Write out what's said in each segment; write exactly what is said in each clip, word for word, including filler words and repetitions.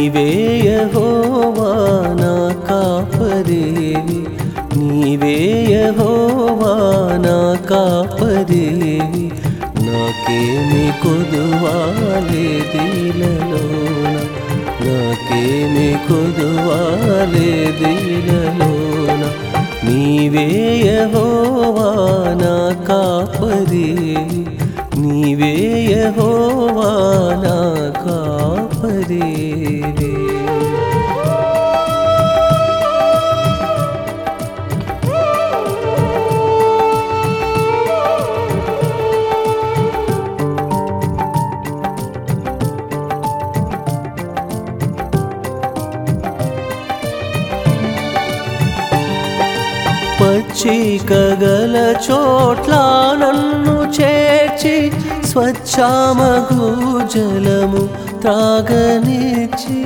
నీవే యెహోవా నా కాపరివి, నీవే యెహోవా నా కాపరివి. నాకేమి కొదువా లేదిలలోన, నాకేమి కొదువా లేదిలలోన. నీవే యెహోవా నా కాపరివి, నీవే యెహోవా నా కాపరివి. పచ్చిక గల చోట్ల నన్ను చేర్చి, స్వచ్ఛమగు జలము త్రాగనిచ్చి.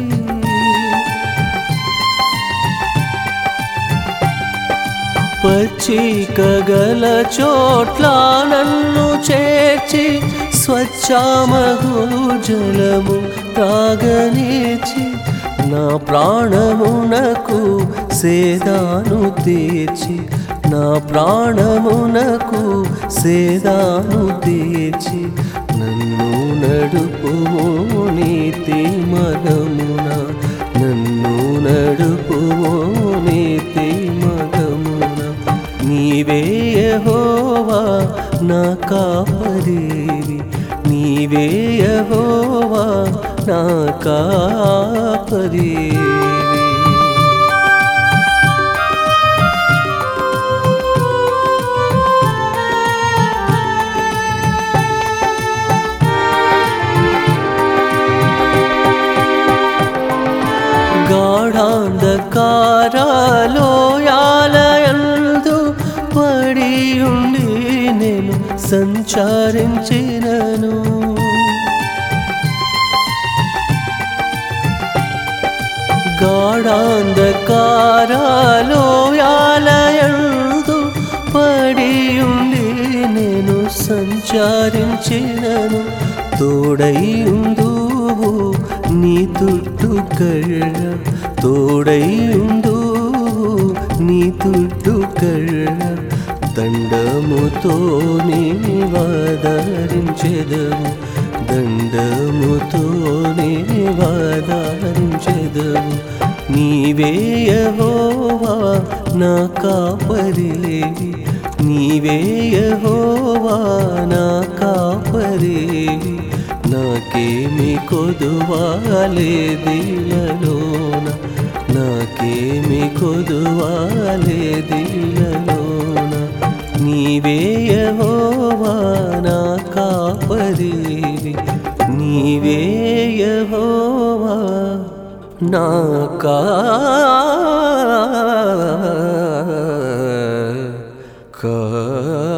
పచ్చిక గల చోట్ల నన్ను చేర్చి, స్వచ్ఛమగు జలము త్రాగనిచ్చి. నా ప్రాణమునకు సేదాను తీర్చి, నా ప్రాణమునకు సేదాను తీర్చి. నన్ను నడుపుము నీతి మార్గమున, నన్ను నడుపుము నీతి మార్గమున. నీవే యెహోవా నా కాపరివి, నీవే యెహోవా నా కాపరివి. గాఢాంధకారలోయాలయందు పడియుండి నేను సంచరించినను. గాఢాంధకారలోయాలయందు పడియుండి నేను సంచరించినను. తోడైయుందువు నీ తుట్టు కళ్ళ, తోడైయుందువు నీ తుట్టు కళ్ళ. దండముతో నీవాదరించెదవు, దండముతో నీవాదరించెదవు. నీవే యెహోవా నా కాపరివి, నీవే యెహోవా నా కాపరివి. నాకేమి కొదువా లేదిలలోన, నాకేమి కొదువా లేదిలలోన. నీవే యెహోవా నా కాపరివి, నీవే యెహోవా నా కాపరివి.